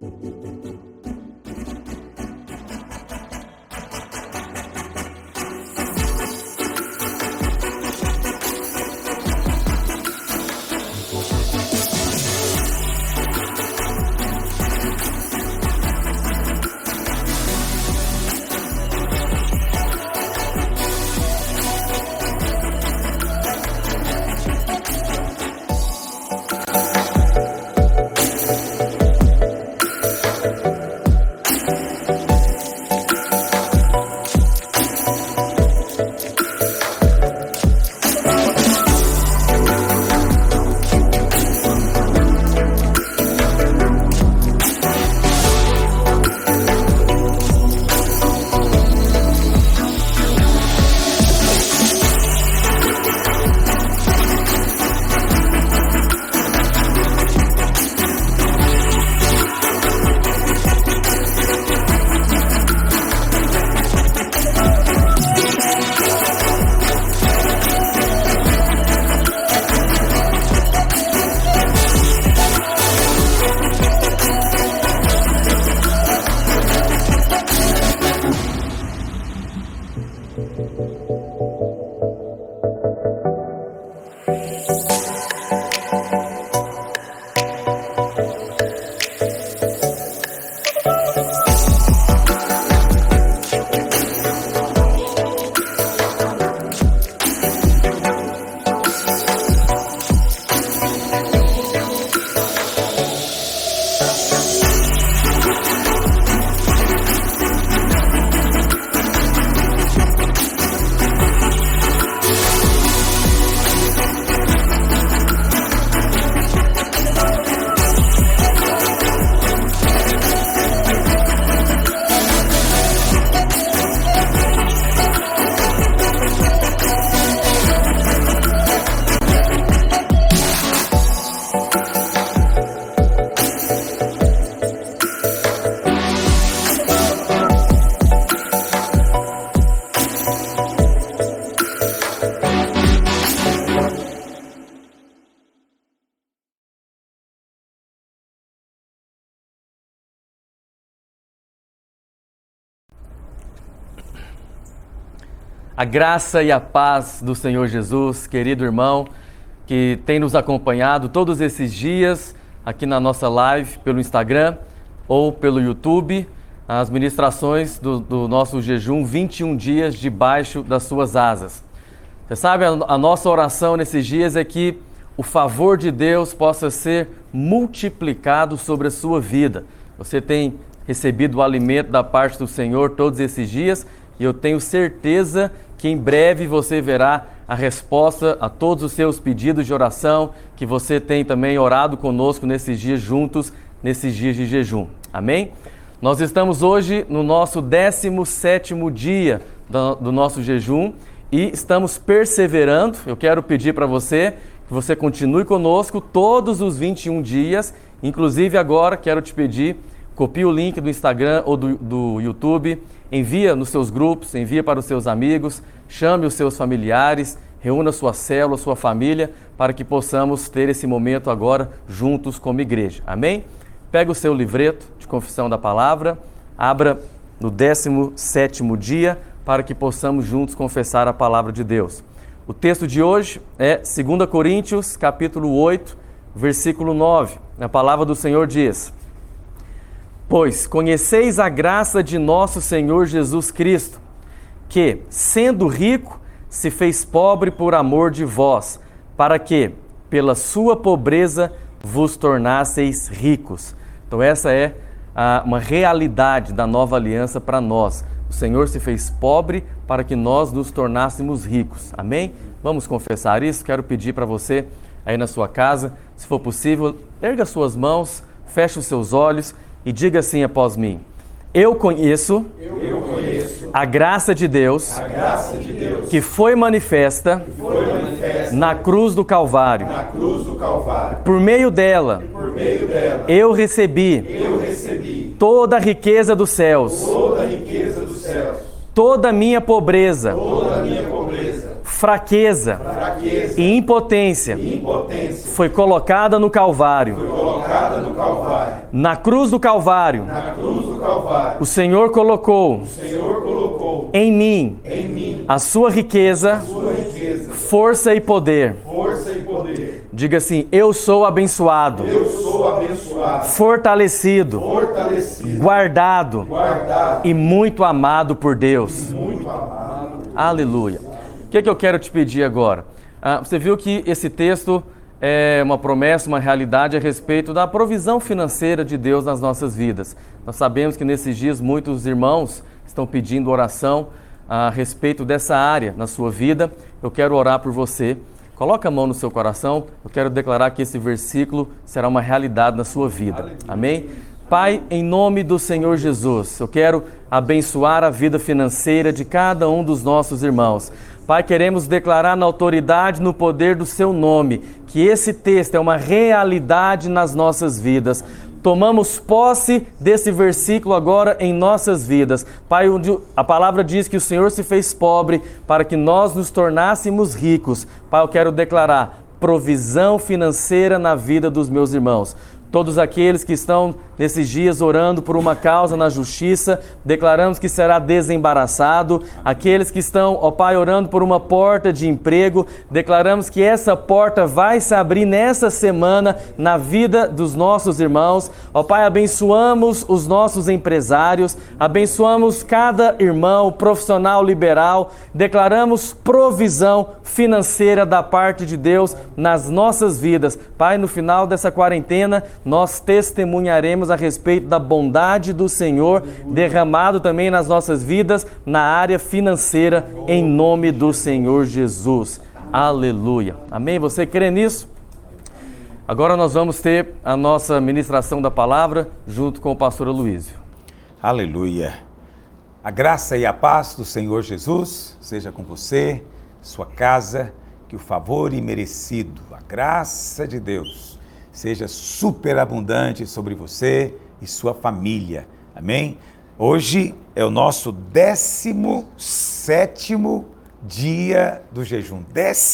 A graça e a paz do Senhor Jesus, querido irmão, que tem nos acompanhado todos esses dias aqui na nossa live pelo Instagram ou pelo YouTube, as ministrações do nosso jejum 21 dias debaixo das suas asas. Você sabe, a nossa oração nesses dias é que o favor de Deus possa ser multiplicado sobre a sua vida. Você tem recebido o alimento da parte do Senhor todos esses dias e eu tenho certeza que em breve você verá a resposta a todos os seus pedidos de oração, que você tem também orado conosco nesses dias juntos, nesses dias de jejum. Amém? Nós estamos hoje no nosso 17º dia do nosso jejum e estamos perseverando. Eu quero pedir para você que você continue conosco todos os 21 dias. Inclusive agora quero te pedir, copie o link do Instagram ou do YouTube, envia nos seus grupos, envia para os seus amigos, chame os seus familiares, reúna sua célula, sua família, para que possamos ter esse momento agora juntos como igreja. Amém? Pega o seu livreto de confissão da palavra, abra no 17º dia, para que possamos juntos confessar a palavra de Deus. O texto de hoje é 2 Coríntios, capítulo 8, versículo 9. A palavra do Senhor diz: Pois conheceis a graça de nosso Senhor Jesus Cristo, que, sendo rico, se fez pobre por amor de vós, para que, pela sua pobreza, vos tornasseis ricos. Então essa é uma realidade da nova aliança para nós. O Senhor se fez pobre para que nós nos tornássemos ricos. Amém? Vamos confessar isso? Quero pedir para você, aí na sua casa, se for possível, erga suas mãos, feche os seus olhos e diga assim após mim: Eu conheço a graça de Deus, que foi manifesta na cruz do Calvário. Por meio dela, eu recebi toda a riqueza dos céus, toda a minha pobreza fraqueza e impotência foi colocada no Calvário. Na cruz do Calvário, o Senhor colocou em mim a sua riqueza, força e poder. Diga assim: eu sou abençoado, fortalecido, guardado e muito amado por Deus. Aleluia. O que eu quero te pedir agora? Você viu que esse texto é uma promessa, uma realidade a respeito da provisão financeira de Deus nas nossas vidas. Nós sabemos que nesses dias muitos irmãos estão pedindo oração a respeito dessa área na sua vida. Eu quero orar por você. Coloca a mão no seu coração. Eu quero declarar que esse versículo será uma realidade na sua vida. Amém? Pai, em nome do Senhor Jesus, eu quero abençoar a vida financeira de cada um dos nossos irmãos. Pai, queremos declarar na autoridade, no poder do seu nome, que esse texto é uma realidade nas nossas vidas. Tomamos posse desse versículo agora em nossas vidas. Pai, a palavra diz que o Senhor se fez pobre para que nós nos tornássemos ricos. Pai, eu quero declarar provisão financeira na vida dos meus irmãos. Todos aqueles que estão nesses dias orando por uma causa na justiça, declaramos que será desembaraçado. Aqueles que estão, ó Pai, orando por uma porta de emprego, declaramos que essa porta vai se abrir nessa semana na vida dos nossos irmãos. Ó Pai, abençoamos os nossos empresários, abençoamos cada irmão, profissional liberal, declaramos provisão financeira da parte de Deus nas nossas vidas. Pai, no final dessa quarentena, nós testemunharemos a respeito da bondade do Senhor derramado também nas nossas vidas, na área financeira, em nome do Senhor Jesus. Aleluia. Amém? Você crê nisso? Agora nós vamos ter a nossa ministração da palavra junto com o pastor Aloísio. Aleluia. A graça e a paz do Senhor Jesus seja com você, sua casa, que o favor imerecido, a graça de Deus seja superabundante sobre você e sua família. Amém? Hoje é o nosso 17º dia do jejum.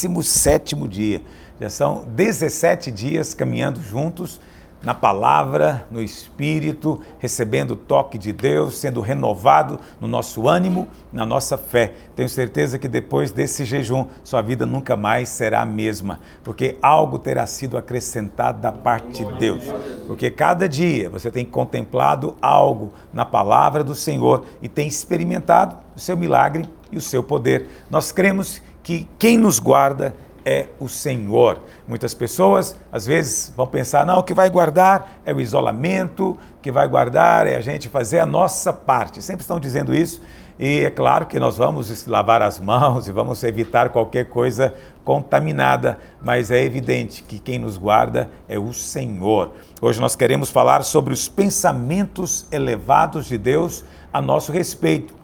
17º dia. Já são 17 dias caminhando juntos na palavra, no Espírito, recebendo o toque de Deus, sendo renovado no nosso ânimo, na nossa fé. Tenho certeza que depois desse jejum, sua vida nunca mais será a mesma, porque algo terá sido acrescentado da parte de Deus. Porque cada dia você tem contemplado algo na palavra do Senhor e tem experimentado o seu milagre e o seu poder. Nós cremos que quem nos guarda é o Senhor. Muitas pessoas, às vezes, vão pensar, não, o que vai guardar é o isolamento, o que vai guardar é a gente fazer a nossa parte. Sempre estão dizendo isso, e é claro que nós vamos lavar as mãos e vamos evitar qualquer coisa contaminada, mas é evidente que quem nos guarda é o Senhor. Hoje nós queremos falar sobre os pensamentos elevados de Deus a nosso respeito.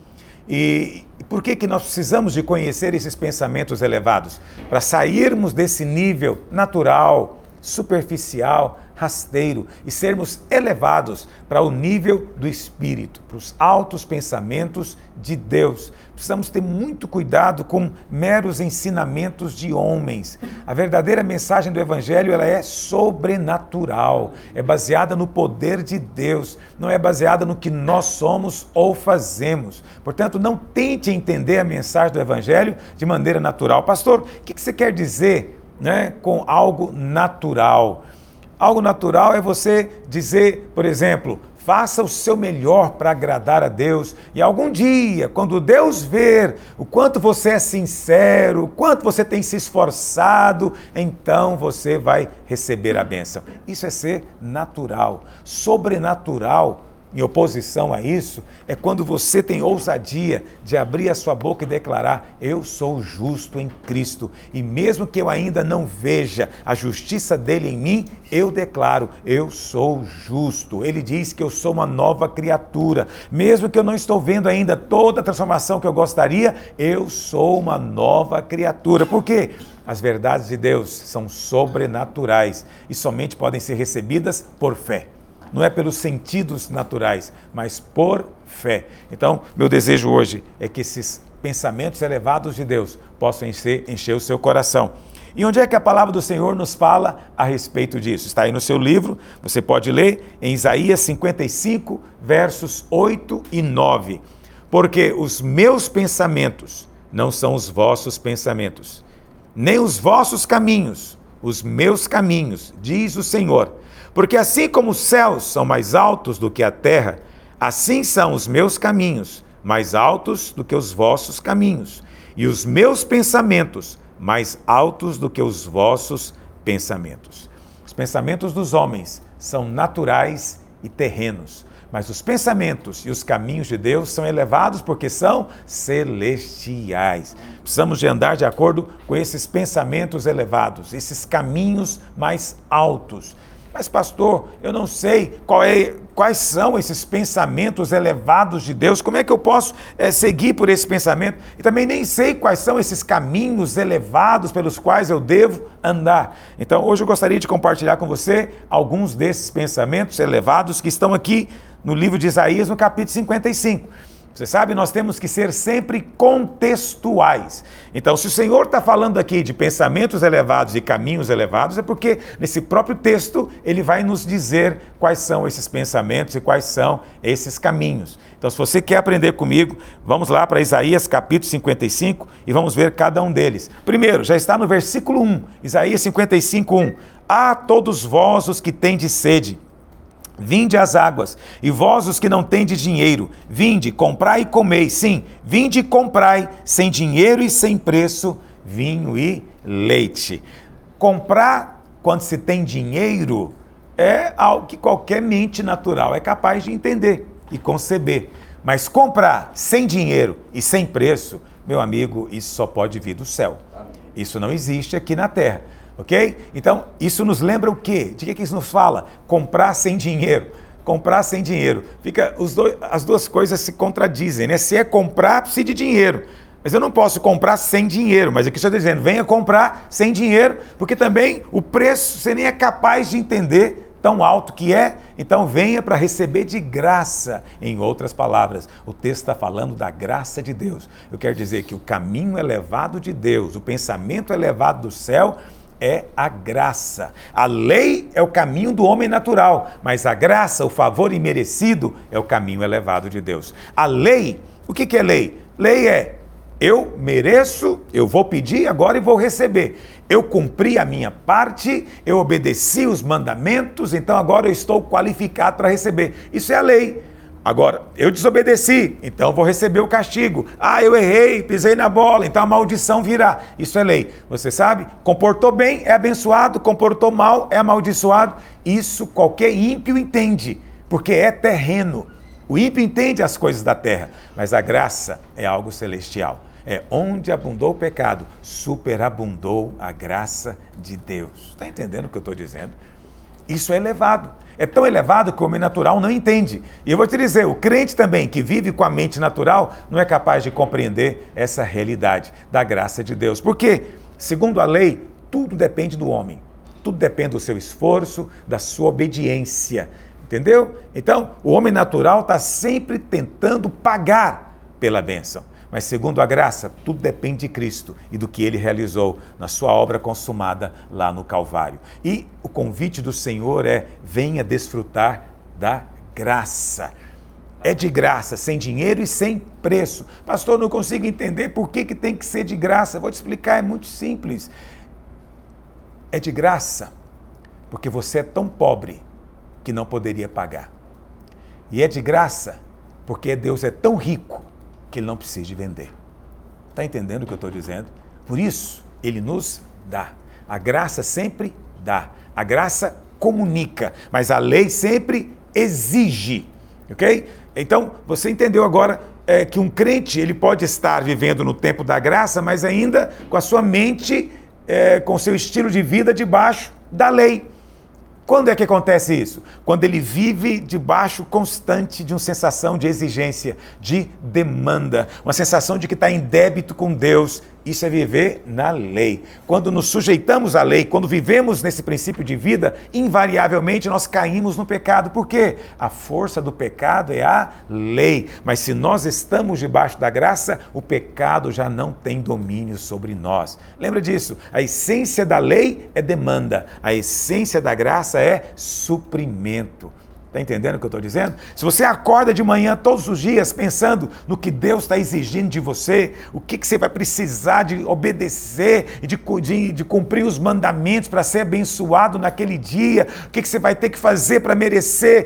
E por que nós precisamos de conhecer esses pensamentos elevados? Para sairmos desse nível natural, superficial, rasteiro e sermos elevados para o nível do Espírito, para os altos pensamentos de Deus. Precisamos ter muito cuidado com meros ensinamentos de homens. A verdadeira mensagem do Evangelho, ela é sobrenatural, é baseada no poder de Deus, não é baseada no que nós somos ou fazemos. Portanto, não tente entender a mensagem do Evangelho de maneira natural. Pastor, o que você quer dizer, com algo natural? Algo natural é você dizer, por exemplo, faça o seu melhor para agradar a Deus e algum dia, quando Deus ver o quanto você é sincero, o quanto você tem se esforçado, então você vai receber a bênção. Isso é ser natural. Sobrenatural, em oposição a isso, é quando você tem ousadia de abrir a sua boca e declarar, eu sou justo em Cristo, e mesmo que eu ainda não veja a justiça dele em mim, eu declaro, eu sou justo. Ele diz que eu sou uma nova criatura, mesmo que eu não estou vendo ainda toda a transformação que eu gostaria, eu sou uma nova criatura. Por quê? As verdades de Deus são sobrenaturais e somente podem ser recebidas por fé. Não é pelos sentidos naturais, mas por fé. Então, meu desejo hoje é que esses pensamentos elevados de Deus possam encher o seu coração. E onde é que a palavra do Senhor nos fala a respeito disso? Está aí no seu livro, você pode ler em Isaías 55, versos 8 e 9. Porque os meus pensamentos não são os vossos pensamentos, nem os vossos caminhos, os meus caminhos, diz o Senhor. Porque assim como os céus são mais altos do que a terra, assim são os meus caminhos, mais altos do que os vossos caminhos, e os meus pensamentos mais altos do que os vossos pensamentos. Os pensamentos dos homens são naturais e terrenos, mas os pensamentos e os caminhos de Deus são elevados porque são celestiais. Precisamos de andar de acordo com esses pensamentos elevados, esses caminhos mais altos. Mas pastor, eu não sei quais são esses pensamentos elevados de Deus, como é que eu posso seguir por esse pensamento? E também nem sei quais são esses caminhos elevados pelos quais eu devo andar. Então hoje eu gostaria de compartilhar com você alguns desses pensamentos elevados que estão aqui no livro de Isaías, no capítulo 55. Você sabe, nós temos que ser sempre contextuais. Então, se o Senhor está falando aqui de pensamentos elevados e caminhos elevados, é porque nesse próprio texto ele vai nos dizer quais são esses pensamentos e quais são esses caminhos. Então, se você quer aprender comigo, vamos lá para Isaías capítulo 55 e vamos ver cada um deles. Primeiro, já está no versículo 1, Isaías 55, 1. Ah, todos vós os que tendes sede, vinde às águas, e vós os que não tendes dinheiro, vinde, comprai e comei. Sim, vinde e comprai, sem dinheiro e sem preço, vinho e leite. Comprar, quando se tem dinheiro, é algo que qualquer mente natural é capaz de entender e conceber. Mas comprar sem dinheiro e sem preço, meu amigo, isso só pode vir do céu. Isso não existe aqui na terra. Ok? Então, isso nos lembra o quê? De que isso nos fala? Comprar sem dinheiro. Comprar sem dinheiro. As duas coisas se contradizem, né? Se é comprar, precisa de dinheiro. Mas eu não posso comprar sem dinheiro. Mas aqui estou dizendo, venha comprar sem dinheiro, porque também o preço você nem é capaz de entender tão alto que é. Então venha para receber de graça. Em outras palavras, o texto está falando da graça de Deus. Eu quero dizer que o caminho elevado de Deus, o pensamento elevado do céu, é a graça. A lei é o caminho do homem natural, mas a graça, o favor imerecido, é o caminho elevado de Deus. A lei, o que é lei? Lei é, eu mereço, eu vou pedir agora e vou receber. Eu cumpri a minha parte, eu obedeci os mandamentos, então agora eu estou qualificado para receber. Isso é a lei. Agora, eu desobedeci, então vou receber o castigo. Ah, eu errei, pisei na bola, então a maldição virá. Isso é lei. Você sabe? Comportou bem, é abençoado. Comportou mal, é amaldiçoado. Isso qualquer ímpio entende, porque é terreno. O ímpio entende as coisas da terra, mas a graça é algo celestial. É onde abundou o pecado, superabundou a graça de Deus. Está entendendo o que eu estou dizendo? Isso é elevado. É tão elevado que o homem natural não entende. E eu vou te dizer, o crente também, que vive com a mente natural, não é capaz de compreender essa realidade da graça de Deus. Porque, segundo a lei, tudo depende do homem. Tudo depende do seu esforço, da sua obediência. Entendeu? Então, o homem natural está sempre tentando pagar pela bênção. Mas segundo a graça, tudo depende de Cristo e do que Ele realizou na sua obra consumada lá no Calvário. E o convite do Senhor é, venha desfrutar da graça. É de graça, sem dinheiro e sem preço. Pastor, não consigo entender por que tem que ser de graça. Vou te explicar, é muito simples. É de graça porque você é tão pobre que não poderia pagar. E é de graça porque Deus é tão rico que Ele não precisa de vender. Está entendendo o que eu estou dizendo? Por isso, Ele nos dá. A graça sempre dá. A graça comunica, mas a lei sempre exige. Ok? Então, você entendeu agora que um crente ele pode estar vivendo no tempo da graça, mas ainda com a sua mente, com o seu estilo de vida debaixo da lei. Quando é que acontece isso? Quando ele vive debaixo constante de uma sensação de exigência, de demanda, uma sensação de que está em débito com Deus Isso é viver na lei. Quando nos sujeitamos à lei, quando vivemos nesse princípio de vida, invariavelmente nós caímos no pecado. Por quê? A força do pecado é a lei. Mas se nós estamos debaixo da graça, o pecado já não tem domínio sobre nós. Lembra disso? A essência da lei é demanda. A essência da graça é suprimento. Está entendendo o que eu estou dizendo? Se você acorda de manhã todos os dias pensando no que Deus está exigindo de você, o que você vai precisar de obedecer e de cumprir os mandamentos para ser abençoado naquele dia, o que você vai ter que fazer para merecer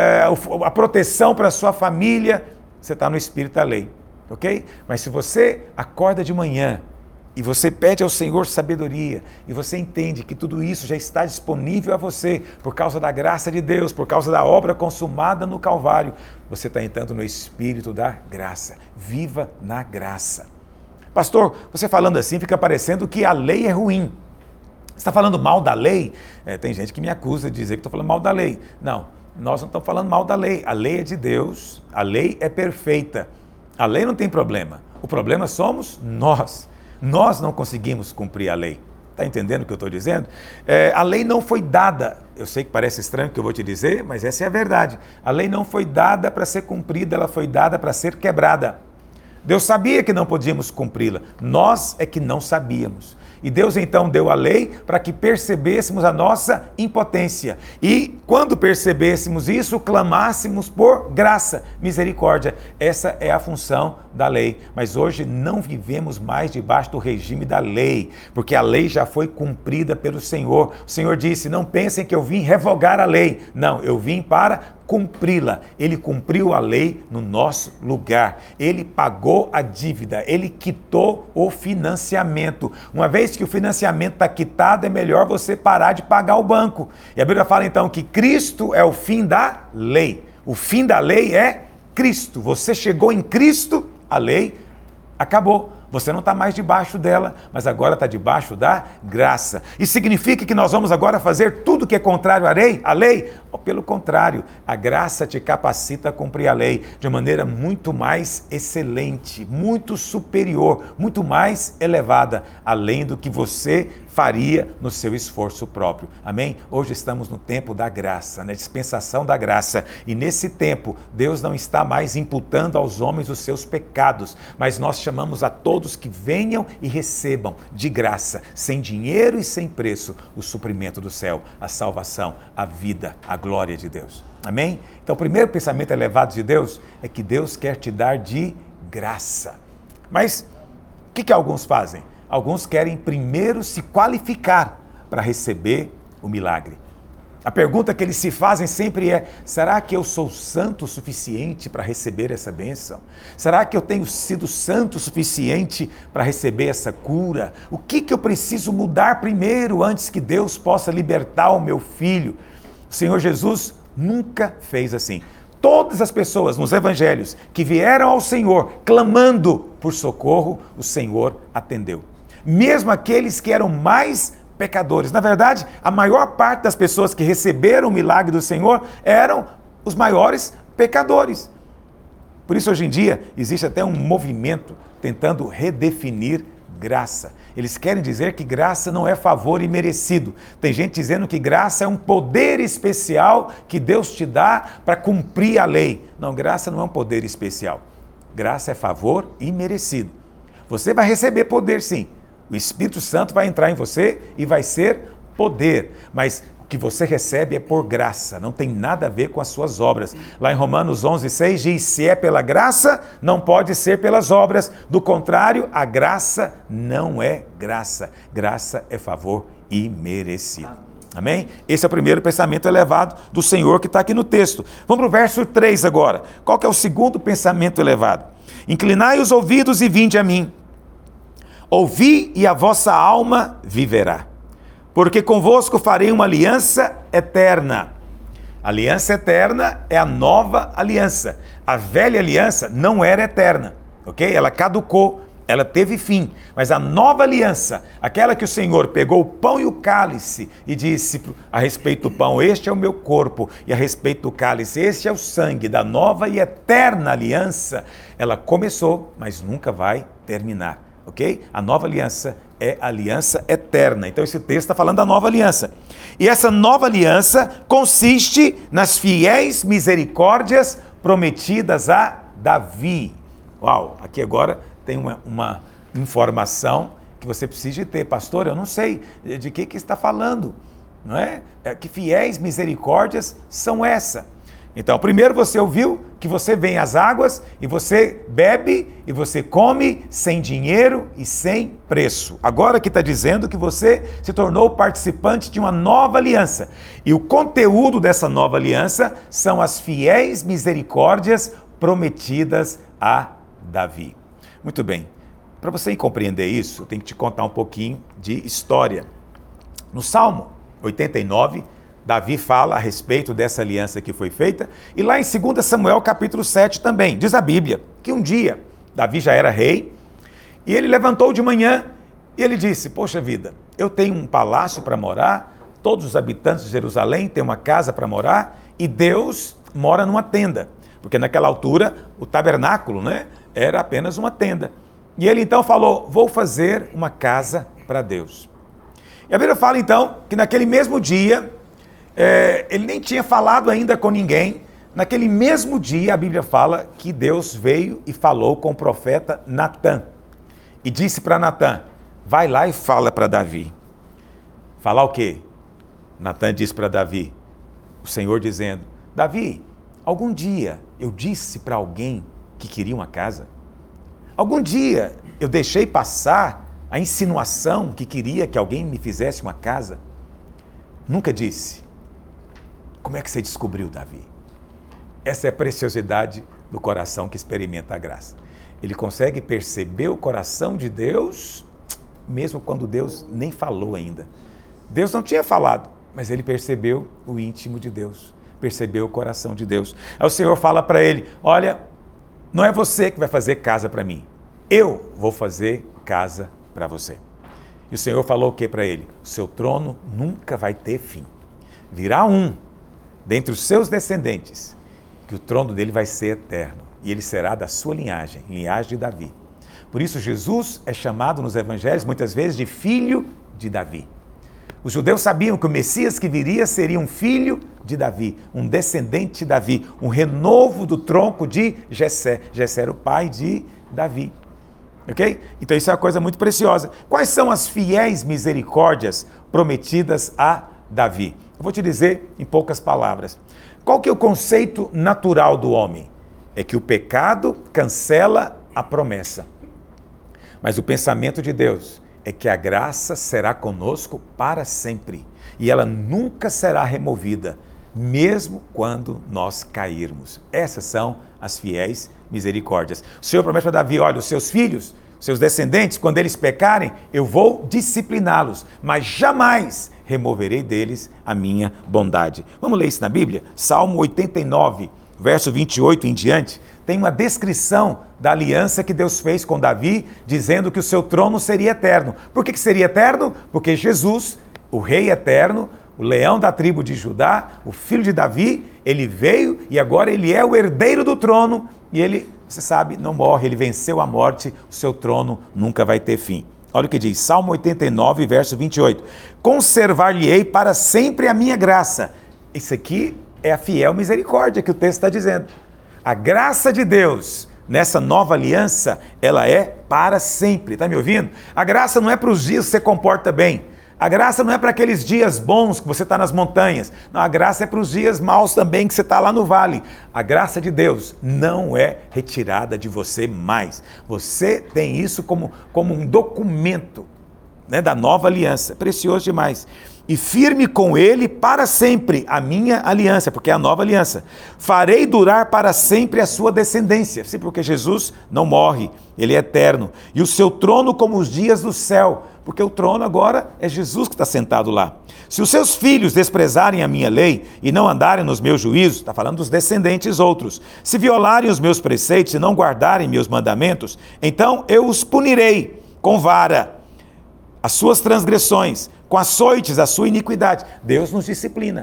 a proteção para a sua família, você está no espírito da lei, ok? Mas se você acorda de manhã e você pede ao Senhor sabedoria, e você entende que tudo isso já está disponível a você, por causa da graça de Deus, por causa da obra consumada no Calvário, você está entrando no Espírito da graça. Viva na graça. Pastor, você falando assim, fica parecendo que a lei é ruim. Você está falando mal da lei? Tem gente que me acusa de dizer que estou falando mal da lei. Não, nós não estamos falando mal da lei. A lei é de Deus, a lei é perfeita. A lei não tem problema. O problema somos nós. Nós não conseguimos cumprir a lei. Está entendendo o que eu estou dizendo? A lei não foi dada, eu sei que parece estranho o que eu vou te dizer, mas essa é a verdade. A lei não foi dada para ser cumprida, ela foi dada para ser quebrada. Deus sabia que não podíamos cumpri-la, nós é que não sabíamos. E Deus então deu a lei para que percebêssemos a nossa impotência. E quando percebêssemos isso, clamássemos por graça, misericórdia. Essa é a função da lei. Mas hoje não vivemos mais debaixo do regime da lei, porque a lei já foi cumprida pelo Senhor. O Senhor disse, não pensem que eu vim revogar a lei. Não, eu vim para cumpri-la. Ele cumpriu a lei no nosso lugar. Ele pagou a dívida, ele quitou o financiamento. Uma vez que o financiamento está quitado, é melhor você parar de pagar o banco. E a Bíblia fala então que Cristo é o fim da lei. O fim da lei é Cristo. Você chegou em Cristo, a lei acabou. Você não está mais debaixo dela, mas agora está debaixo da graça. Isso significa que nós vamos agora fazer tudo que é contrário à lei? Ou pelo contrário, a graça te capacita a cumprir a lei de maneira muito mais excelente, muito superior, muito mais elevada, além do que você faria no seu esforço próprio. Amém? Hoje estamos no tempo da graça, na dispensação da graça. E nesse tempo, Deus não está mais imputando aos homens os seus pecados, mas nós chamamos a todos que venham e recebam de graça, sem dinheiro e sem preço, o suprimento do céu, a salvação, a vida, a glória de Deus. Amém? Então, o primeiro pensamento elevado de Deus é que Deus quer te dar de graça. Mas o que alguns fazem? Alguns querem primeiro se qualificar para receber o milagre. A pergunta que eles se fazem sempre é, será que eu sou santo o suficiente para receber essa bênção? Será que eu tenho sido santo o suficiente para receber essa cura? O que eu preciso mudar primeiro antes que Deus possa libertar o meu filho? O Senhor Jesus nunca fez assim. Todas as pessoas nos evangelhos que vieram ao Senhor clamando por socorro, o Senhor atendeu. Mesmo aqueles que eram mais pecadores. Na verdade, a maior parte das pessoas que receberam o milagre do Senhor eram os maiores pecadores. Por isso, hoje em dia, existe até um movimento tentando redefinir graça. Eles querem dizer que graça não é favor imerecido. Tem gente dizendo que graça é um poder especial que Deus te dá para cumprir a lei. Não, graça não é um poder especial. Graça é favor imerecido. Você vai receber poder, sim. O Espírito Santo vai entrar em você e vai ser poder, mas o que você recebe é por graça, não tem nada a ver com as suas obras. Lá em Romanos 11:6 diz, se é pela graça, não pode ser pelas obras, do contrário, a graça não é graça, graça é favor imerecido. Amém? Esse é o primeiro pensamento elevado do Senhor que está aqui no texto. Vamos para o verso 3 agora. Qual que é o segundo pensamento elevado? Inclinai os ouvidos e vinde a mim. Ouvi e a vossa alma viverá, porque convosco farei uma aliança eterna. A aliança eterna é a nova aliança. A velha aliança não era eterna, ok? Ela caducou, ela teve fim. Mas a nova aliança, aquela que o Senhor pegou o pão e o cálice e disse a respeito do pão, este é o meu corpo, e a respeito do cálice, este é o sangue da nova e eterna aliança, ela começou, mas nunca vai terminar. ok? A nova aliança é a aliança eterna. Então esse texto está falando da nova aliança. E essa nova aliança consiste nas fiéis misericórdias prometidas a Davi. Uau, aqui agora tem uma informação que você precisa ter. Pastor, eu não sei de que está falando, não é? Que fiéis misericórdias são essa? Então, primeiro você ouviu que você vem às águas e você bebe e você come sem dinheiro e sem preço. Agora que está dizendo que você se tornou participante de uma nova aliança. E o conteúdo dessa nova aliança são as fiéis misericórdias prometidas a Davi. Muito bem, para você compreender isso, eu tenho que te contar um pouquinho de história. No Salmo 89, Davi fala a respeito dessa aliança que foi feita, e lá em 2 Samuel capítulo 7 também, diz a Bíblia, que um dia Davi já era rei, e ele levantou de manhã, e ele disse, poxa vida, eu tenho um palácio para morar, todos os habitantes de Jerusalém têm uma casa para morar, e Deus mora numa tenda, porque naquela altura o tabernáculo, né, era apenas uma tenda. E ele então falou, vou fazer uma casa para Deus. E a Bíblia fala então, que naquele mesmo dia, ele nem tinha falado ainda com ninguém. Naquele mesmo dia, a Bíblia fala que Deus veio e falou com o profeta Natã. E disse para Natã, vai lá e fala para Davi. Falar o quê? Natã disse para Davi, o Senhor dizendo, Davi, algum dia eu disse para alguém que queria uma casa? Algum dia eu deixei passar a insinuação que queria que alguém me fizesse uma casa? Nunca disse. Como é que você descobriu, Davi? Essa é a preciosidade do coração que experimenta a graça. Ele consegue perceber o coração de Deus, mesmo quando Deus nem falou ainda. Deus não tinha falado, mas ele percebeu o íntimo de Deus, percebeu o coração de Deus. Aí o Senhor fala para ele, olha, não é você que vai fazer casa para mim, eu vou fazer casa para você. E o Senhor falou o que para ele? O seu trono nunca vai ter fim. Virá um dentre os seus descendentes, que o trono dele vai ser eterno, e ele será da sua linhagem, linhagem de Davi. Por isso Jesus é chamado nos evangelhos muitas vezes de filho de Davi. Os judeus sabiam que o Messias que viria seria um filho de Davi, um descendente de Davi, um renovo do tronco de Jessé. Jessé era o pai de Davi. Ok? Então isso é uma coisa muito preciosa. Quais são as fiéis misericórdias prometidas a Davi? Eu vou te dizer em poucas palavras. Qual que é o conceito natural do homem? É que o pecado cancela a promessa. Mas o pensamento de Deus é que a graça será conosco para sempre. E ela nunca será removida, mesmo quando nós cairmos. Essas são as fiéis misericórdias. O Senhor promete para Davi, olha, os seus filhos, seus descendentes, quando eles pecarem, eu vou discipliná-los, mas jamais removerei deles a minha bondade. Vamos ler isso na Bíblia? Salmo 89, verso 28 em diante, tem uma descrição da aliança que Deus fez com Davi, dizendo que o seu trono seria eterno. Por que seria eterno? Porque Jesus, o Rei eterno, o leão da tribo de Judá, o filho de Davi, ele veio e agora ele é o herdeiro do trono e ele, você sabe, não morre, ele venceu a morte, o seu trono nunca vai ter fim. Olha o que diz, Salmo 89, verso 28. Conservar-lhe-ei para sempre a minha graça. Isso aqui é a fiel misericórdia que o texto está dizendo. A graça de Deus nessa nova aliança, ela é para sempre. Está me ouvindo? A graça não é para os dias que você comporta bem. A graça não é para aqueles dias bons que você está nas montanhas. Não, a graça é para os dias maus também que você está lá no vale. A graça de Deus não é retirada de você mais. Você tem isso como um documento, né, da nova aliança. Precioso demais. E firme com ele para sempre a minha aliança, porque é a nova aliança. Farei durar para sempre a sua descendência. Sim, porque Jesus não morre, ele é eterno. E o seu trono como os dias do céu, porque o trono agora é Jesus que está sentado lá. Se os seus filhos desprezarem a minha lei e não andarem nos meus juízos, está falando dos descendentes outros, se violarem os meus preceitos e não guardarem meus mandamentos, então eu os punirei com vara, as suas transgressões, com açoites, a sua iniquidade. Deus nos disciplina.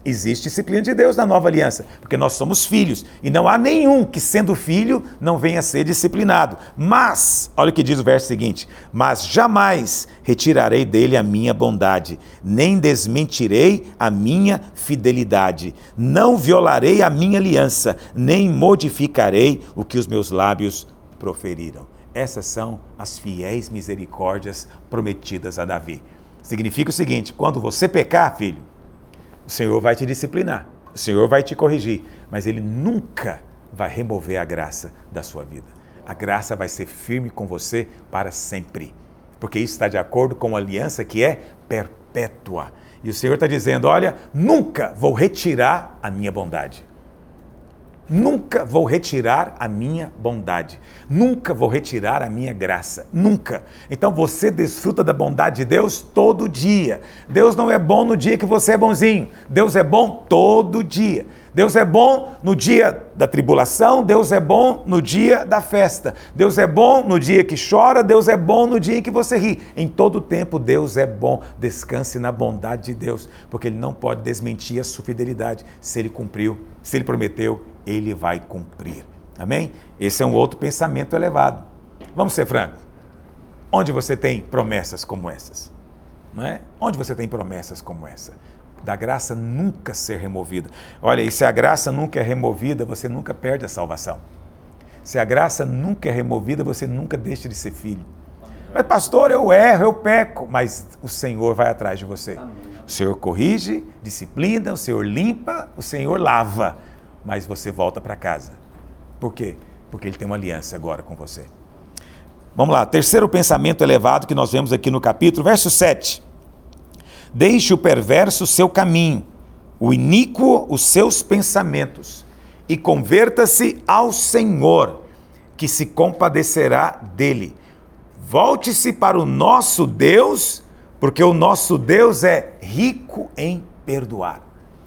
existe disciplina de Deus na nova aliança, porque nós somos filhos, e não há nenhum que, sendo filho, não venha a ser disciplinado. Mas, olha o que diz o verso seguinte: mas jamais retirarei dele a minha bondade, nem desmentirei a minha fidelidade, não violarei a minha aliança, nem modificarei o que os meus lábios proferiram. Essas são as fiéis misericórdias prometidas a Davi. Significa o seguinte: quando você pecar, filho, o Senhor vai te disciplinar, o Senhor vai te corrigir, mas Ele nunca vai remover a graça da sua vida. A graça vai ser firme com você para sempre, porque isso está de acordo com a aliança que é perpétua. E o Senhor está dizendo: olha, nunca vou retirar a minha bondade. Nunca vou retirar a minha bondade. Nunca vou retirar a minha graça. Nunca. Então você desfruta da bondade de Deus todo dia. Deus não é bom no dia que você é bonzinho. Deus é bom todo dia. Deus é bom no dia da tribulação. Deus é bom no dia da festa. Deus é bom no dia que chora. Deus é bom no dia em que você ri. Em todo tempo Deus é bom. Descanse na bondade de Deus, porque Ele não pode desmentir a sua fidelidade. Se Ele cumpriu, se Ele prometeu, Ele vai cumprir. Amém? Esse é um outro pensamento elevado. Vamos ser francos. Onde você tem promessas como essas? Não é? Onde você tem promessas como essa? Da graça nunca ser removida. Olha, e se a graça nunca é removida, você nunca perde a salvação. Se a graça nunca é removida, você nunca deixa de ser filho. Mas pastor, eu erro, eu peco, mas o Senhor vai atrás de você. O Senhor corrige, disciplina, o Senhor limpa, o Senhor lava. Mas você volta para casa. Por quê? Porque Ele tem uma aliança agora com você. Vamos lá, terceiro pensamento elevado que nós vemos aqui no capítulo, verso 7. Deixe o perverso seu caminho, o iníquo os seus pensamentos, e converta-se ao Senhor, que se compadecerá dele. Volte-se para o nosso Deus, porque o nosso Deus é rico em perdoar.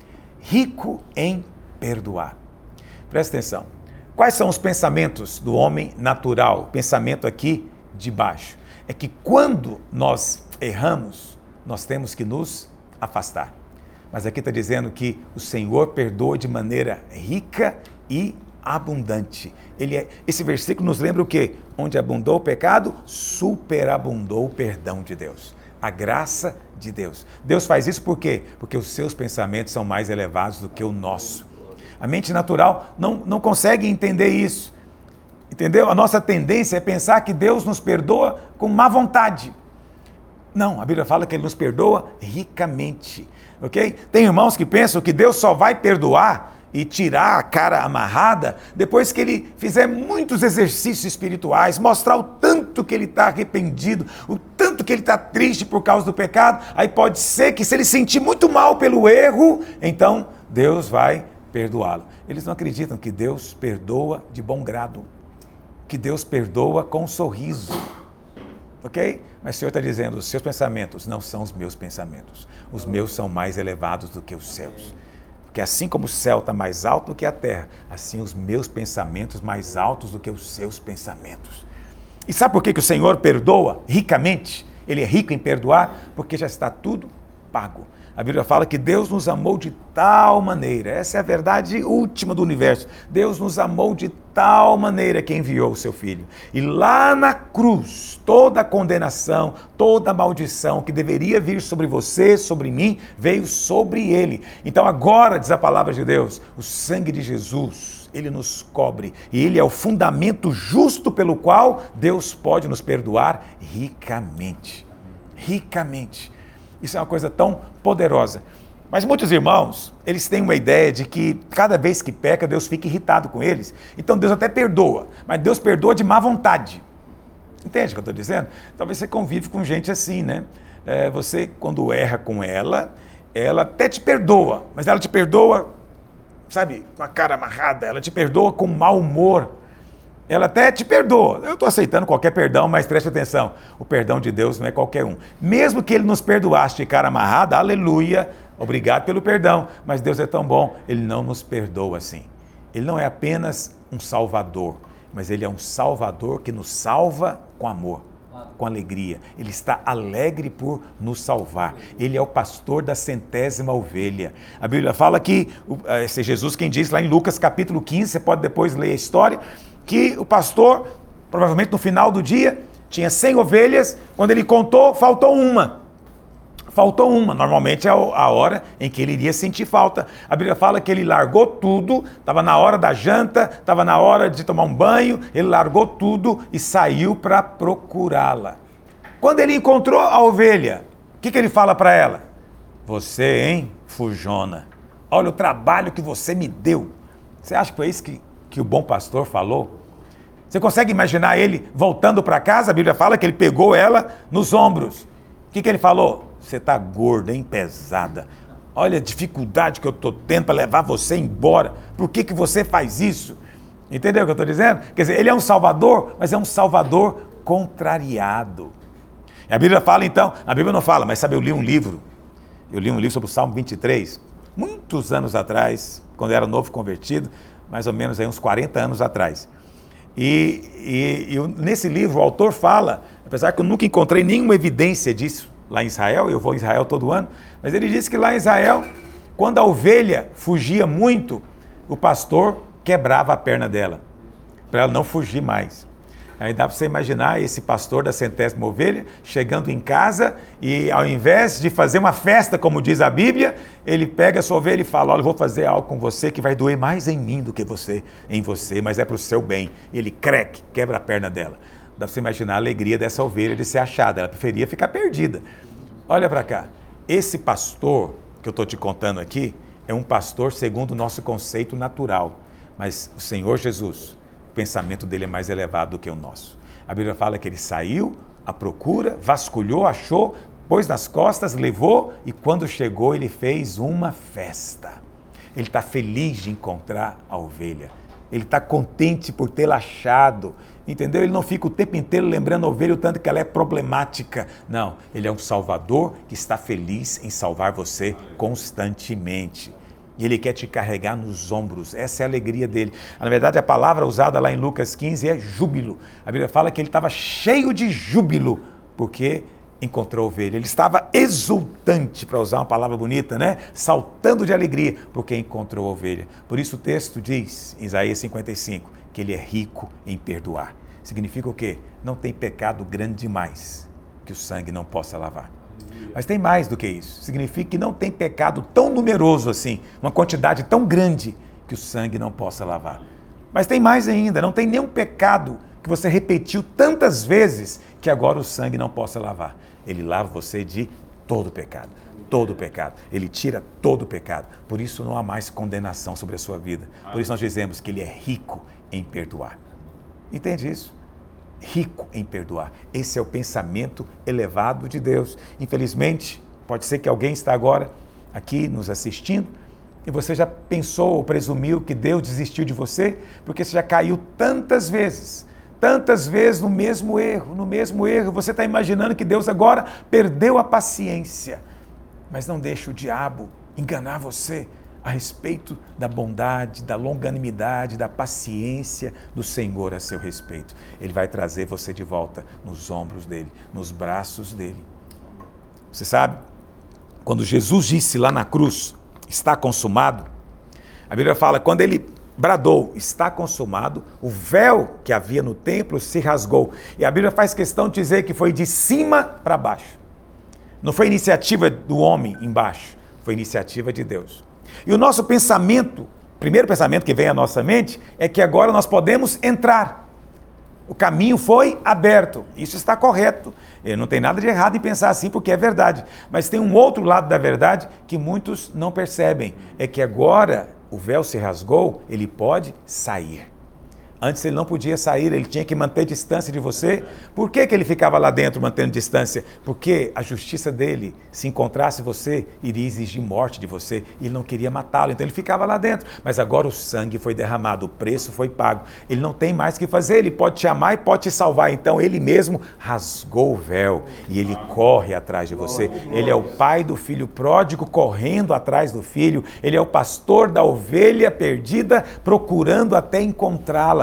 Rico em perdoar. Presta atenção. Quais são os pensamentos do homem natural? O pensamento aqui de baixo. É que quando nós erramos, nós temos que nos afastar. Mas aqui está dizendo que o Senhor perdoa de maneira rica e abundante. Esse versículo nos lembra o quê? Onde abundou o pecado, superabundou o perdão de Deus. A graça de Deus. Deus faz isso por quê? Porque os seus pensamentos são mais elevados do que o nosso. A mente natural não consegue entender isso. Entendeu? A nossa tendência é pensar que Deus nos perdoa com má vontade. Não, a Bíblia fala que Ele nos perdoa ricamente. Ok? Tem irmãos que pensam que Deus só vai perdoar e tirar a cara amarrada depois que ele fizer muitos exercícios espirituais, mostrar o tanto que ele está arrependido, o tanto que ele está triste por causa do pecado. Aí pode ser que, se ele sentir muito mal pelo erro, então Deus vai perdoá-lo. Eles não acreditam que Deus perdoa de bom grado, que Deus perdoa com um sorriso. Ok? Mas o Senhor está dizendo: os seus pensamentos não são os meus pensamentos. Os meus são mais elevados do que os seus. Porque assim como o céu está mais alto do que a terra, assim os meus pensamentos mais altos do que os seus pensamentos. E sabe por que o Senhor perdoa ricamente? Ele é rico em perdoar, porque já está tudo pago. A Bíblia fala que Deus nos amou de tal maneira, essa é a verdade última do universo. Deus nos amou de tal maneira que enviou o seu Filho. E lá na cruz, toda a condenação, toda a maldição que deveria vir sobre você, sobre mim, veio sobre Ele. Então agora, diz a palavra de Deus, o sangue de Jesus, Ele nos cobre. E Ele é o fundamento justo pelo qual Deus pode nos perdoar ricamente. Ricamente. Isso é uma coisa tão poderosa. Mas muitos irmãos, eles têm uma ideia de que cada vez que peca, Deus fica irritado com eles. Então Deus até perdoa, mas Deus perdoa de má vontade. Entende o que eu estou dizendo? Talvez você convive com gente assim, né? Você, quando erra com ela até te perdoa, mas ela te perdoa, sabe, com a cara amarrada, ela te perdoa com mau humor. Ela até te perdoa. Eu estou aceitando qualquer perdão, mas preste atenção. O perdão de Deus não é qualquer um. Mesmo que Ele nos perdoasse de cara amarrada, aleluia, obrigado pelo perdão. Mas Deus é tão bom, Ele não nos perdoa assim. Ele não é apenas um salvador, mas Ele é um salvador que nos salva com amor. com alegria. Ele está alegre por nos salvar. Ele é o pastor da 100ª ovelha. A Bíblia fala que, esse é Jesus quem diz lá em Lucas capítulo 15, você pode depois ler a história, que o pastor, provavelmente no final do dia, tinha 100 ovelhas, quando ele contou, faltou uma. Faltou uma, normalmente é a hora em que ele iria sentir falta. A Bíblia fala que ele largou tudo, estava na hora da janta, estava na hora de tomar um banho, ele largou tudo e saiu para procurá-la. Quando ele encontrou a ovelha, o que ele fala para ela? Você, hein, fujona, olha o trabalho que você me deu. Você acha que foi isso que o bom pastor falou? Você consegue imaginar ele voltando para casa? A Bíblia fala que ele pegou ela nos ombros. O que ele falou? Você está gorda, hein, pesada. Olha a dificuldade que eu estou tendo para levar você embora. Por que você faz isso? Entendeu o que eu estou dizendo? Quer dizer, ele é um salvador, mas é um salvador contrariado. E a Bíblia fala então, a Bíblia não fala, mas sabe, eu li um livro sobre o Salmo 23, muitos anos atrás, quando eu era novo convertido, mais ou menos aí uns 40 anos atrás. E nesse livro o autor fala, apesar que eu nunca encontrei nenhuma evidência disso lá em Israel, eu vou em Israel todo ano, mas ele disse que lá em Israel, quando a ovelha fugia muito, o pastor quebrava a perna dela, para ela não fugir mais. Aí dá para você imaginar esse pastor da 100ª ovelha chegando em casa e ao invés de fazer uma festa, como diz a Bíblia, ele pega a sua ovelha e fala, olha, eu vou fazer algo com você que vai doer mais em mim do que em você, mas é para o seu bem. Ele quebra a perna dela. Dá para você imaginar a alegria dessa ovelha de ser achada, ela preferia ficar perdida. Olha para cá, esse pastor que eu estou te contando aqui é um pastor segundo o nosso conceito natural, mas o Senhor Jesus, o pensamento dele é mais elevado do que o nosso. A Bíblia fala que ele saiu à procura, vasculhou, achou, pôs nas costas, levou e quando chegou ele fez uma festa. Ele está feliz de encontrar a ovelha, ele está contente por tê-la achado, entendeu? Ele não fica o tempo inteiro lembrando a ovelha o tanto que ela é problemática. Não, ele é um salvador que está feliz em salvar você constantemente. E ele quer te carregar nos ombros, essa é a alegria dele. Na verdade, a palavra usada lá em Lucas 15 é júbilo. A Bíblia fala que ele estava cheio de júbilo, porque encontrou a ovelha. Ele estava exultante, para usar uma palavra bonita, né? Saltando de alegria, porque encontrou a ovelha. Por isso o texto diz, em Isaías 55, que ele é rico em perdoar. Significa o quê? Não tem pecado grande demais que o sangue não possa lavar. Mas tem mais do que isso. Significa que não tem pecado tão numeroso assim, uma quantidade tão grande que o sangue não possa lavar. Mas tem mais ainda, não tem nenhum pecado que você repetiu tantas vezes que agora o sangue não possa lavar. Ele lava você de todo pecado. Todo pecado. Ele tira todo pecado. Por isso não há mais condenação sobre a sua vida. Por isso nós dizemos que ele é rico em perdoar. Entende isso? Rico em perdoar. Esse é o pensamento elevado de Deus. Infelizmente, pode ser que alguém está agora aqui nos assistindo e você já pensou ou presumiu que Deus desistiu de você porque você já caiu tantas vezes no mesmo erro. Você está imaginando que Deus agora perdeu a paciência. Mas não deixe o diabo enganar você a respeito da bondade, da longanimidade, da paciência do Senhor a seu respeito. Ele vai trazer você de volta nos ombros dele, nos braços dele. Você sabe, quando Jesus disse lá na cruz, está consumado, a Bíblia fala, quando ele bradou, está consumado, o véu que havia no templo se rasgou. E a Bíblia faz questão de dizer que foi de cima para baixo. Não foi iniciativa do homem embaixo, foi iniciativa de Deus. E o nosso pensamento, o primeiro pensamento que vem à nossa mente, é que agora nós podemos entrar. O caminho foi aberto, isso está correto. Não tem nada de errado em pensar assim, porque é verdade. Mas tem um outro lado da verdade que muitos não percebem, é que agora o véu se rasgou, ele pode sair. Antes ele não podia sair, ele tinha que manter distância de você. Por que ele ficava lá dentro mantendo distância? Porque a justiça dele, se encontrasse você, iria exigir morte de você. E ele não queria matá-lo, então ele ficava lá dentro. Mas agora o sangue foi derramado, o preço foi pago. Ele não tem mais o que fazer, ele pode te amar e pode te salvar. Então ele mesmo rasgou o véu e ele corre atrás de você. Ele é o pai do filho pródigo correndo atrás do filho. Ele é o pastor da ovelha perdida procurando até encontrá-la.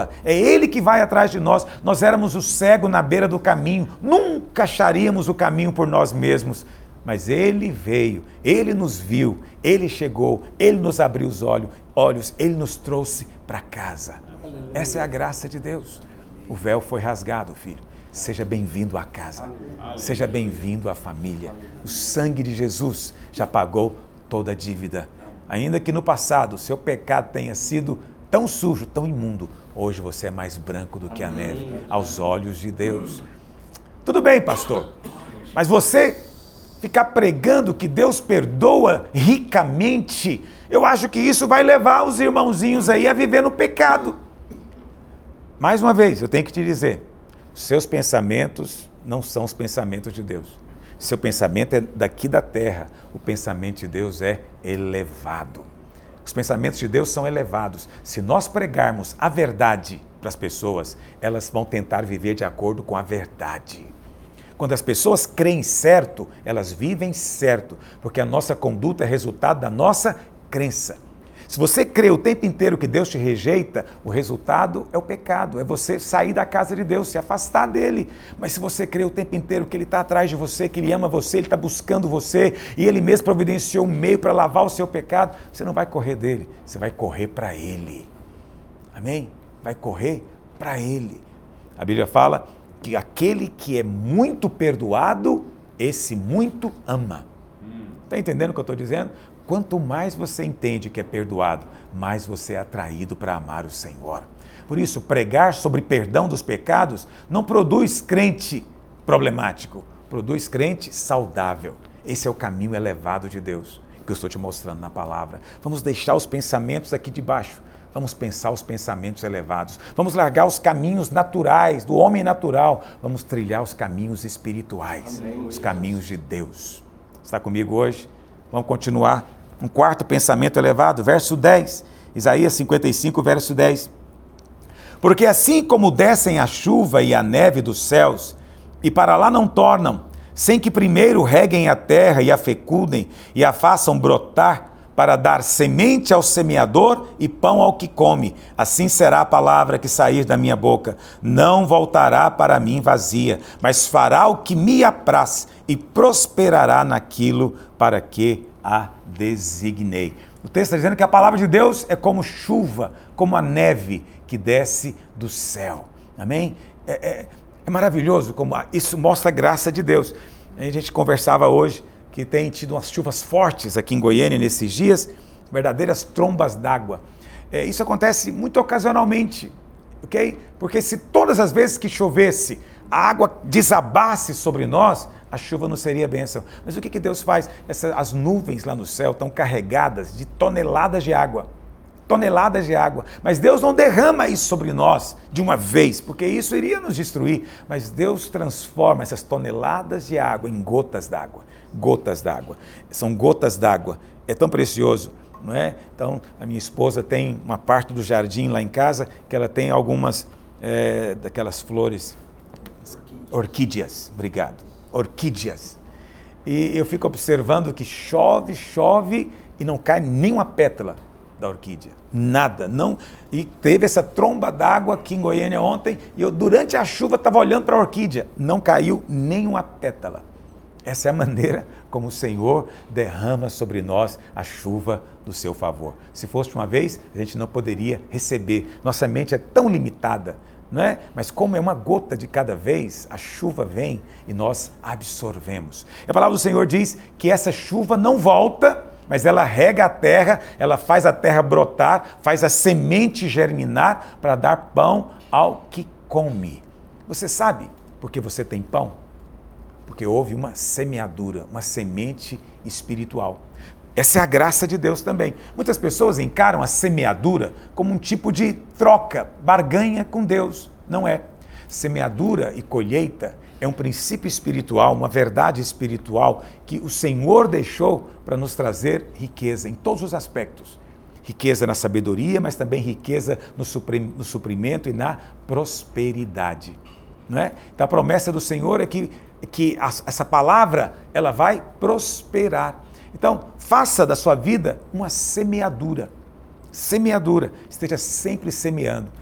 leva, é Ele que vai atrás de nós. Nós éramos o cego na beira do caminho, nunca acharíamos o caminho por nós mesmos. Mas Ele veio, Ele nos viu, Ele chegou, Ele nos abriu os olhos, Ele nos trouxe para casa. Essa é a graça de Deus. O véu foi rasgado, filho. Seja bem-vindo à casa, seja bem-vindo à família. O sangue de Jesus já pagou toda a dívida. Ainda que no passado o seu pecado tenha sido tão sujo, tão imundo, hoje você é mais branco do que a neve, aos olhos de Deus. Tudo bem, pastor, mas você ficar pregando que Deus perdoa ricamente, eu acho que isso vai levar os irmãozinhos aí a viver no pecado. Mais uma vez, eu tenho que te dizer, os seus pensamentos não são os pensamentos de Deus. Seu pensamento é daqui da terra, o pensamento de Deus é elevado. Os pensamentos de Deus são elevados. Se nós pregarmos a verdade para as pessoas, elas vão tentar viver de acordo com a verdade. Quando as pessoas creem certo, elas vivem certo, porque a nossa conduta é resultado da nossa crença. Se você crê o tempo inteiro que Deus te rejeita, o resultado é o pecado, é você sair da casa de Deus, se afastar dele. Mas se você crê o tempo inteiro que Ele está atrás de você, que Ele ama você, Ele está buscando você, e Ele mesmo providenciou um meio para lavar o seu pecado, você não vai correr dele, você vai correr para Ele. Amém? Vai correr para Ele. A Bíblia fala que aquele que é muito perdoado, esse muito ama. Está entendendo o que eu estou dizendo? Quanto mais você entende que é perdoado, mais você é atraído para amar o Senhor. Por isso, pregar sobre perdão dos pecados não produz crente problemático, produz crente saudável. Esse é o caminho elevado de Deus, que eu estou te mostrando na palavra. Vamos deixar os pensamentos aqui de baixo, vamos pensar os pensamentos elevados, vamos largar os caminhos naturais, do homem natural, vamos trilhar os caminhos espirituais, os caminhos de Deus. Está comigo hoje? Vamos continuar. Um quarto pensamento elevado, verso 10, Isaías 55, verso 10. Porque assim como descem a chuva e a neve dos céus, e para lá não tornam, sem que primeiro reguem a terra e a fecundem, e a façam brotar, para dar semente ao semeador e pão ao que come, assim será a palavra que sair da minha boca. Não voltará para mim vazia, mas fará o que me apraz, e prosperará naquilo para que a designei. O texto está dizendo que a palavra de Deus é como chuva, como a neve que desce do céu. Amém? É maravilhoso como isso mostra a graça de Deus. A gente conversava hoje que tem tido umas chuvas fortes aqui em Goiânia nesses dias, verdadeiras trombas d'água. Isso acontece muito ocasionalmente, ok? Porque se todas as vezes que chovesse, a água desabasse sobre nós, a chuva não seria bênção. Mas o que Deus faz? As nuvens lá no céu estão carregadas de toneladas de água. Toneladas de água. Mas Deus não derrama isso sobre nós de uma vez, porque isso iria nos destruir. Mas Deus transforma essas toneladas de água em gotas d'água. Gotas d'água. São gotas d'água. É tão precioso, não é? Então, a minha esposa tem uma parte do jardim lá em casa que ela tem algumas daquelas flores, orquídeas. Obrigado. Orquídeas. E eu fico observando que chove e não cai nenhuma pétala da orquídea. Nada. Não. E teve essa tromba d'água aqui em Goiânia ontem e eu durante a chuva estava olhando para a orquídea. Não caiu nenhuma pétala. Essa é a maneira como o Senhor derrama sobre nós a chuva do seu favor. Se fosse uma vez, a gente não poderia receber. Nossa mente é tão limitada, não é? Mas como é uma gota de cada vez, a chuva vem e nós absorvemos. A palavra do Senhor diz que essa chuva não volta, mas ela rega a terra, ela faz a terra brotar, faz a semente germinar para dar pão ao que come. Você sabe por que você tem pão? Porque houve uma semeadura, uma semente espiritual. Essa é a graça de Deus também. Muitas pessoas encaram a semeadura como um tipo de troca, barganha com Deus. Não é. Semeadura e colheita é um princípio espiritual, uma verdade espiritual que o Senhor deixou para nos trazer riqueza em todos os aspectos. Riqueza na sabedoria, mas também riqueza no suprimento e na prosperidade. Não é? Então a promessa do Senhor é que essa palavra ela vai prosperar. Então, faça da sua vida uma semeadura. Semeadura. Esteja sempre semeando.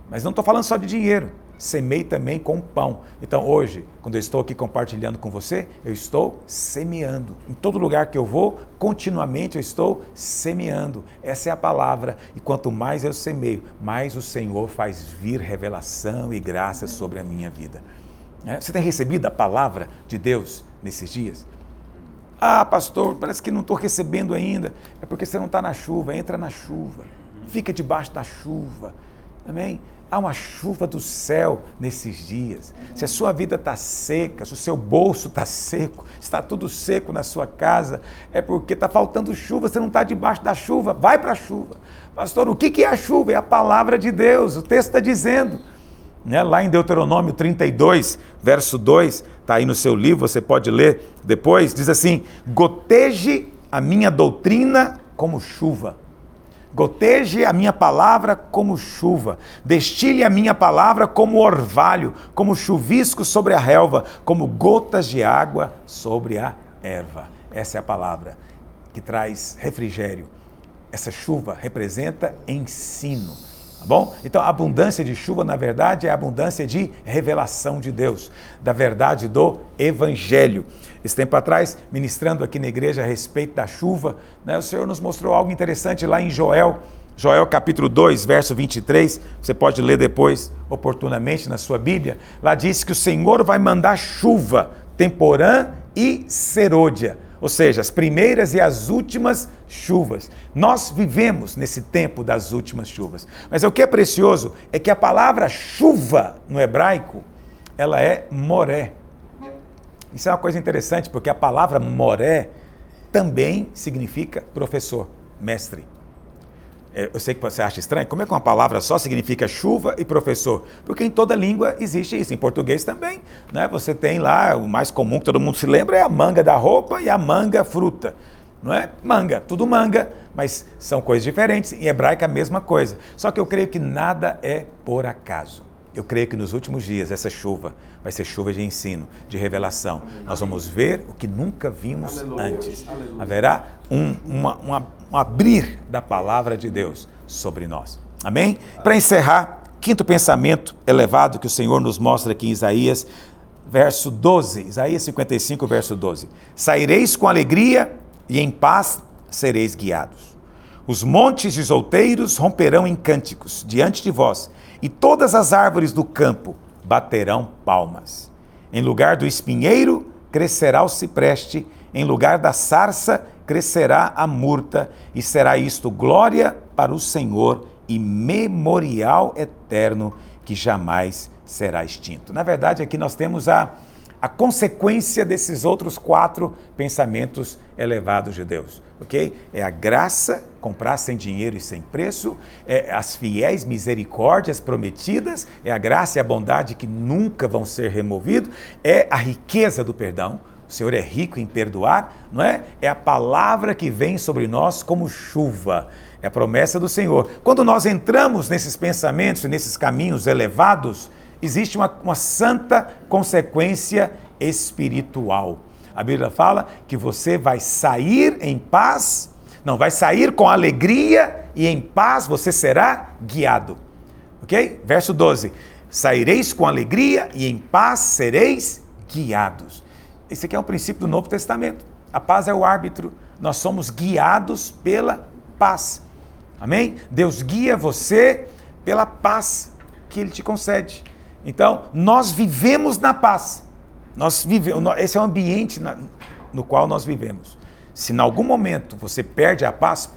Mas não estou falando só de dinheiro. Semeie também com pão. Então hoje, quando eu estou aqui compartilhando com você, eu estou semeando. Em todo lugar que eu vou, continuamente eu estou semeando. Essa é a palavra. E quanto mais eu semeio, mais o Senhor faz vir revelação e graça sobre a minha vida. Você tem recebido a palavra de Deus nesses dias? Ah, pastor, parece que não estou recebendo ainda. É porque você não está na chuva. Entra na chuva. Fica debaixo da chuva. Amém? Há uma chuva do céu nesses dias. Se a sua vida está seca, se o seu bolso está seco, está tudo seco na sua casa, é porque está faltando chuva, você não está debaixo da chuva. Vai para a chuva. Pastor, o que é a chuva? É a palavra de Deus. O texto está dizendo. Lá em Deuteronômio 32, verso 2, está aí no seu livro, você pode ler depois, diz assim: goteje a minha doutrina como chuva. Goteje a minha palavra como chuva, destile a minha palavra como orvalho, como chuvisco sobre a relva, como gotas de água sobre a erva. Essa é a palavra que traz refrigério. Essa chuva representa ensino, tá bom? Então a abundância de chuva, na verdade, é a abundância de revelação de Deus, da verdade do Evangelho. Esse tempo atrás, ministrando aqui na igreja a respeito da chuva, o Senhor nos mostrou algo interessante lá em Joel capítulo 2, verso 23, você pode ler depois oportunamente na sua Bíblia. Lá diz que o Senhor vai mandar chuva, temporã e serôdia, ou seja, as primeiras e as últimas chuvas. Nós vivemos nesse tempo das últimas chuvas. Mas o que é precioso é que a palavra chuva no hebraico, ela é moré. Isso é uma coisa interessante, porque a palavra moré também significa professor, mestre. Eu sei que você acha estranho, como é que uma palavra só significa chuva e professor? Porque em toda língua existe isso, em português também. Você tem lá, o mais comum que todo mundo se lembra é a manga da roupa e a manga fruta. Não é? Manga, tudo manga, mas são coisas diferentes. Em hebraico a mesma coisa. Só que eu creio que nada é por acaso. Eu creio que nos últimos dias essa chuva vai ser chuva de ensino, de revelação. Nós vamos ver o que nunca vimos antes. Haverá um abrir da palavra de Deus sobre nós. Amém? Para encerrar, quinto pensamento elevado que o Senhor nos mostra aqui em Isaías, verso 12. Isaías 55, verso 12. Saireis com alegria e em paz sereis guiados. Os montes e outeiros romperão em cânticos diante de vós, e todas as árvores do campo baterão palmas. Em lugar do espinheiro crescerá o cipreste, em lugar da sarça crescerá a murta, e será isto glória para o Senhor e memorial eterno que jamais será extinto. Na verdade, aqui nós temos a consequência desses outros 4 pensamentos elevados de Deus, ok? É a graça, comprar sem dinheiro e sem preço, é as fiéis misericórdias prometidas, é a graça e a bondade que nunca vão ser removidos, é a riqueza do perdão. O Senhor é rico em perdoar, não é? É a palavra que vem sobre nós como chuva, é a promessa do Senhor. Quando nós entramos nesses pensamentos, nesses caminhos elevados, existe uma santa consequência espiritual. A Bíblia fala que você vai sair em paz, vai sair com alegria e em paz você será guiado. Ok? Verso 12. Saireis com alegria e em paz sereis guiados. Esse aqui é um princípio do Novo Testamento. A paz é o árbitro. Nós somos guiados pela paz. Amém? Deus guia você pela paz que Ele te concede. Então, nós vivemos na paz. Esse é o ambiente no qual nós vivemos. Se em algum momento você perde a paz,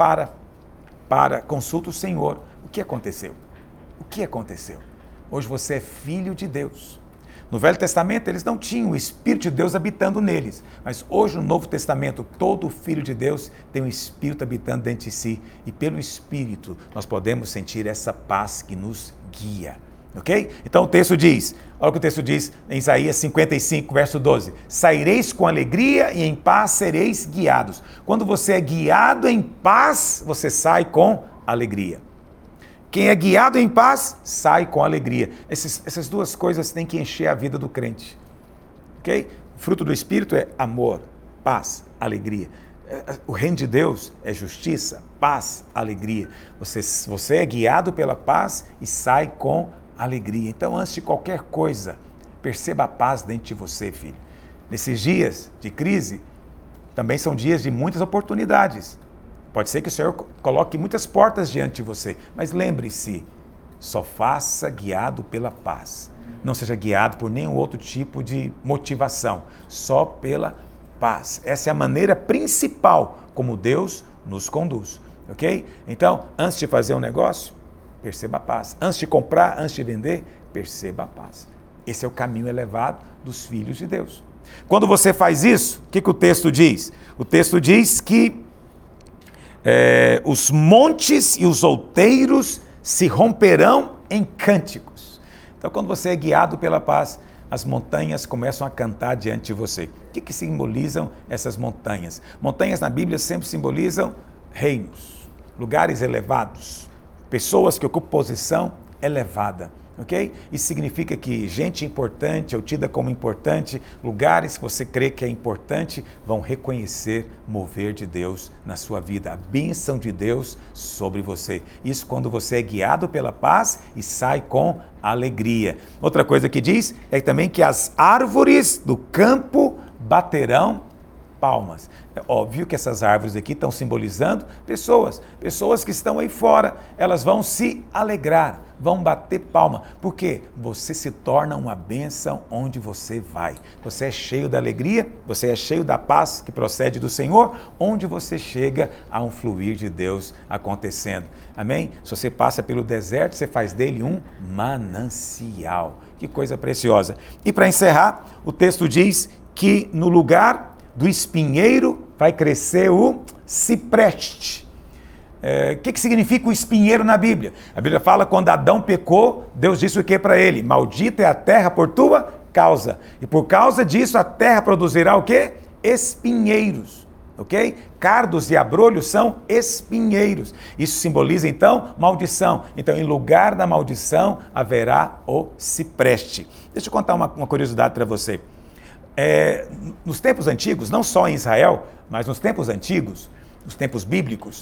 consulta o Senhor. O que aconteceu? O que aconteceu? Hoje você é filho de Deus. No Velho Testamento eles não tinham o Espírito de Deus habitando neles, mas hoje no Novo Testamento todo filho de Deus tem o Espírito habitando dentro de si, e pelo Espírito nós podemos sentir essa paz que nos guia. Ok? Então o texto diz, olha o que o texto diz em Isaías 55, verso 12. Saireis com alegria e em paz sereis guiados. Quando você é guiado em paz, você sai com alegria. Quem é guiado em paz, sai com alegria. Essas duas coisas têm que encher a vida do crente. Ok? O fruto do Espírito é amor, paz, alegria. O reino de Deus é justiça, paz, alegria. Você é guiado pela paz e sai com alegria. Então, antes de qualquer coisa, perceba a paz dentro de você, filho. Nesses dias de crise, também são dias de muitas oportunidades. Pode ser que o Senhor coloque muitas portas diante de você, mas lembre-se, só faça guiado pela paz. Não seja guiado por nenhum outro tipo de motivação, só pela paz. Essa é a maneira principal como Deus nos conduz, ok? Então, antes de fazer um negócio, perceba a paz. Antes de comprar, antes de vender, perceba a paz. Esse é o caminho elevado dos filhos de Deus. Quando você faz isso, o que o texto diz? O texto diz que os montes e os outeiros se romperão em cânticos. Então, quando você é guiado pela paz, as montanhas começam a cantar diante de você. O que simbolizam essas montanhas? Montanhas na Bíblia sempre simbolizam reinos, lugares elevados, pessoas que ocupam posição elevada. Ok? Isso significa que gente importante ou tida como importante, lugares que você crê que é importante, vão reconhecer mover de Deus na sua vida, a bênção de Deus sobre você. Isso quando você é guiado pela paz e sai com alegria. Outra coisa que diz é também que as árvores do campo baterão palmas. É óbvio que essas árvores aqui estão simbolizando pessoas que estão aí fora, elas vão se alegrar, vão bater palma, porque você se torna uma bênção onde você vai. Você é cheio da alegria, você é cheio da paz que procede do Senhor, onde você chega a um fluir de Deus acontecendo. Amém? Se você passa pelo deserto, você faz dele um manancial. Que coisa preciosa. E para encerrar, o texto diz que no lugar do espinheiro vai crescer o cipreste. O que significa o espinheiro na Bíblia? A Bíblia fala que quando Adão pecou, Deus disse o que para ele? Maldita é a terra por tua causa. E por causa disso a terra produzirá o quê? Espinheiros. Ok? Cardos e abrolhos são espinheiros. Isso simboliza então maldição. Então em lugar da maldição haverá o cipreste. Deixa eu contar uma curiosidade para você. Nos tempos antigos, não só em Israel, mas nos tempos antigos, nos tempos bíblicos,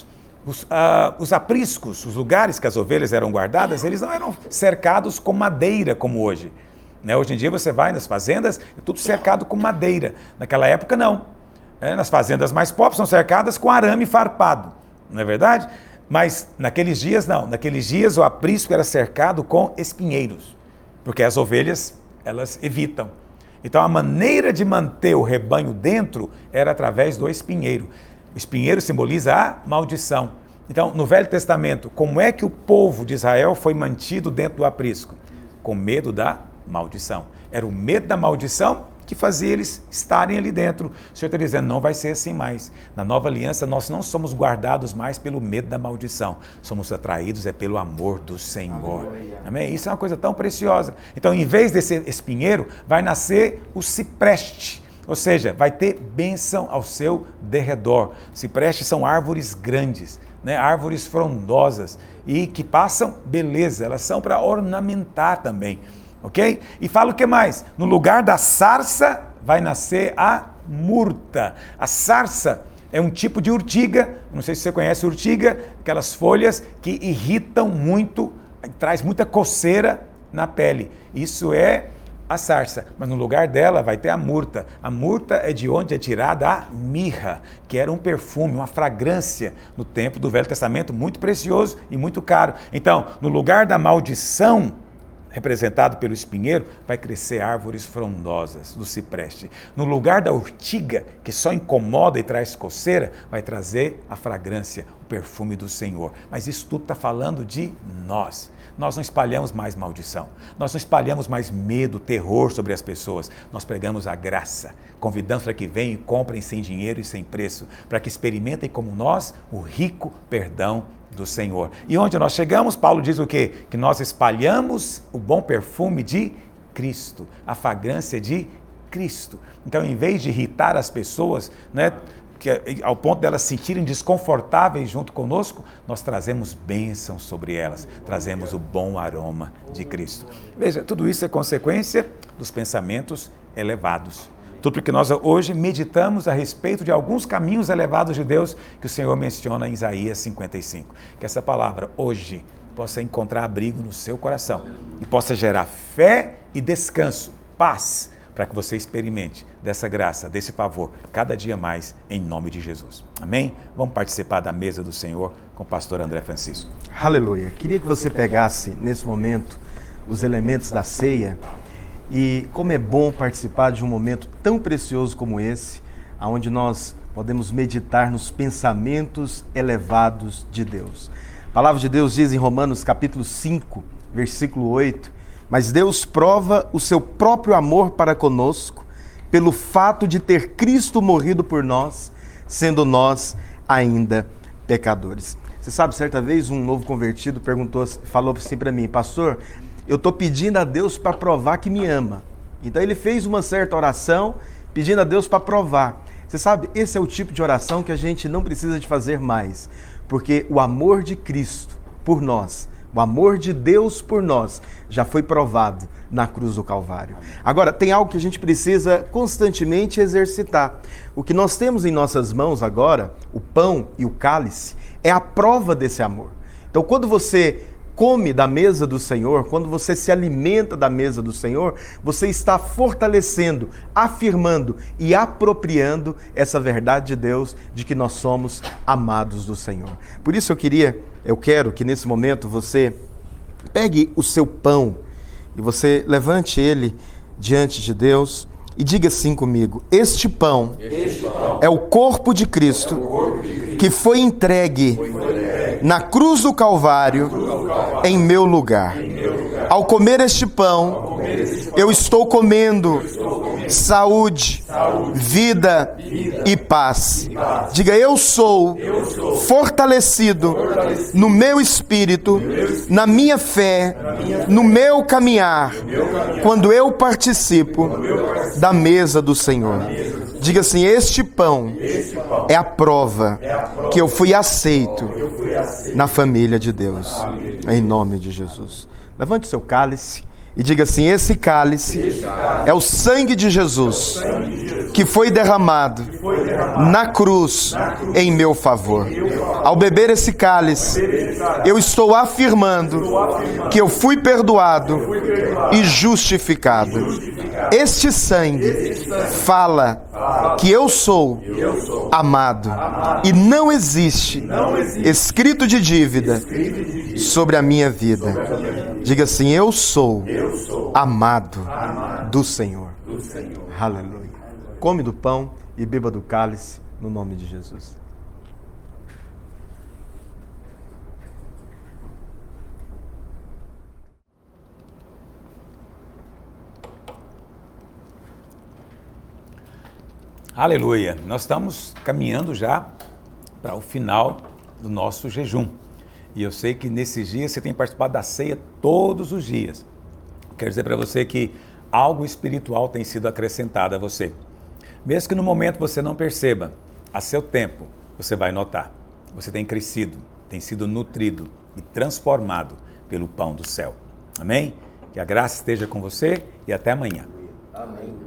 os apriscos, os lugares que as ovelhas eram guardadas, eles não eram cercados com madeira como hoje. Hoje em dia você vai nas fazendas, é tudo cercado com madeira. Naquela época não. Nas fazendas mais pobres são cercadas com arame farpado, não é verdade? Mas naqueles dias não. Naqueles dias o aprisco era cercado com espinheiros, porque as ovelhas, elas evitam. Então a maneira de manter o rebanho dentro era através do espinheiro. O espinheiro simboliza a maldição. Então no Velho Testamento, como é que o povo de Israel foi mantido dentro do aprisco? Com medo da maldição. Era o medo da maldição que fazia eles estarem ali dentro. O Senhor está dizendo, não vai ser assim mais. Na nova aliança, nós não somos guardados mais pelo medo da maldição. Somos atraídos pelo amor do Senhor. Amém? Isso é uma coisa tão preciosa. Então, em vez desse espinheiro, vai nascer o cipreste. Ou seja, vai ter bênção ao seu derredor. Ciprestes são árvores grandes, árvores frondosas e que passam beleza. Elas são para ornamentar também. Ok? E fala o que mais? No lugar da sarça vai nascer a murta. A sarça é um tipo de urtiga, não sei se você conhece urtiga, aquelas folhas que irritam muito, traz muita coceira na pele. Isso é a sarça, mas no lugar dela vai ter a murta. A murta é de onde é tirada a mirra, que era um perfume, uma fragrância no tempo do Velho Testamento, muito precioso e muito caro. Então, no lugar da maldição, representado pelo espinheiro, vai crescer árvores frondosas do cipreste. No lugar da urtiga, que só incomoda e traz coceira, vai trazer a fragrância, o perfume do Senhor. Mas isso tudo está falando de nós. Nós não espalhamos mais maldição. Nós não espalhamos mais medo, terror sobre as pessoas. Nós pregamos a graça. Convidamos para que venham e comprem sem dinheiro e sem preço, para que experimentem como nós o rico perdão do Senhor. E onde nós chegamos, Paulo diz o quê? Que nós espalhamos o bom perfume de Cristo, a fragrância de Cristo. Então, em vez de irritar as pessoas, ao ponto delas se sentirem desconfortáveis junto conosco, nós trazemos bênção sobre elas, trazemos o bom aroma de Cristo. Veja, tudo isso é consequência dos pensamentos elevados. Tudo porque nós hoje meditamos a respeito de alguns caminhos elevados de Deus que o Senhor menciona em Isaías 55. Que essa palavra hoje possa encontrar abrigo no seu coração e possa gerar fé e descanso, paz, para que você experimente dessa graça, desse favor, cada dia mais, em nome de Jesus. Amém? Vamos participar da mesa do Senhor com o pastor André Francisco. Aleluia. Queria que você pegasse, nesse momento, os elementos da ceia. E como é bom participar de um momento tão precioso como esse, onde nós podemos meditar nos pensamentos elevados de Deus. A palavra de Deus diz em Romanos capítulo 5, versículo 8, mas Deus prova o seu próprio amor para conosco pelo fato de ter Cristo morrido por nós, sendo nós ainda pecadores. Você sabe, certa vez um novo convertido falou assim para mim, pastor, eu estou pedindo a Deus para provar que me ama. Então ele fez uma certa oração pedindo a Deus para provar. Você sabe, esse é o tipo de oração que a gente não precisa de fazer mais, porque o amor de Cristo por nós, o amor de Deus por nós, já foi provado na cruz do Calvário. Agora, tem algo que a gente precisa constantemente exercitar. O que nós temos em nossas mãos agora, o pão e o cálice, é a prova desse amor. Então, quando você come da mesa do Senhor, quando você se alimenta da mesa do Senhor, você está fortalecendo, afirmando e apropriando essa verdade de Deus, de que nós somos amados do Senhor. Por isso eu quero que nesse momento você pegue o seu pão e você levante ele diante de Deus e diga assim comigo, este pão é o corpo de Cristo que foi entregue na cruz do Calvário em meu lugar. Ao comer este pão, eu estou comendo saúde, vida e paz. Diga, eu sou fortalecido no meu espírito, na minha fé, no meu caminhar, quando eu participo da mesa do Senhor. Diga assim, este pão é a prova que eu fui aceito na família de Deus. Em nome de Jesus. Levante o seu cálice e diga assim, esse cálice é o sangue de Jesus que foi derramado na cruz em meu favor. Ao beber esse cálice, eu estou afirmando que eu fui perdoado e justificado. Este sangue fala que eu sou amado e não existe escrito de dívida sobre a minha vida. Diga assim, eu sou amado do Senhor. Aleluia. Come do pão e beba do cálice no nome de Jesus. Aleluia! Nós estamos caminhando já para o final do nosso jejum. E eu sei que nesses dias você tem participado da ceia todos os dias. Quero dizer para você que algo espiritual tem sido acrescentado a você. Mesmo que no momento você não perceba, a seu tempo você vai notar. Você tem crescido, tem sido nutrido e transformado pelo pão do céu. Amém? Que a graça esteja com você e até amanhã. Amém.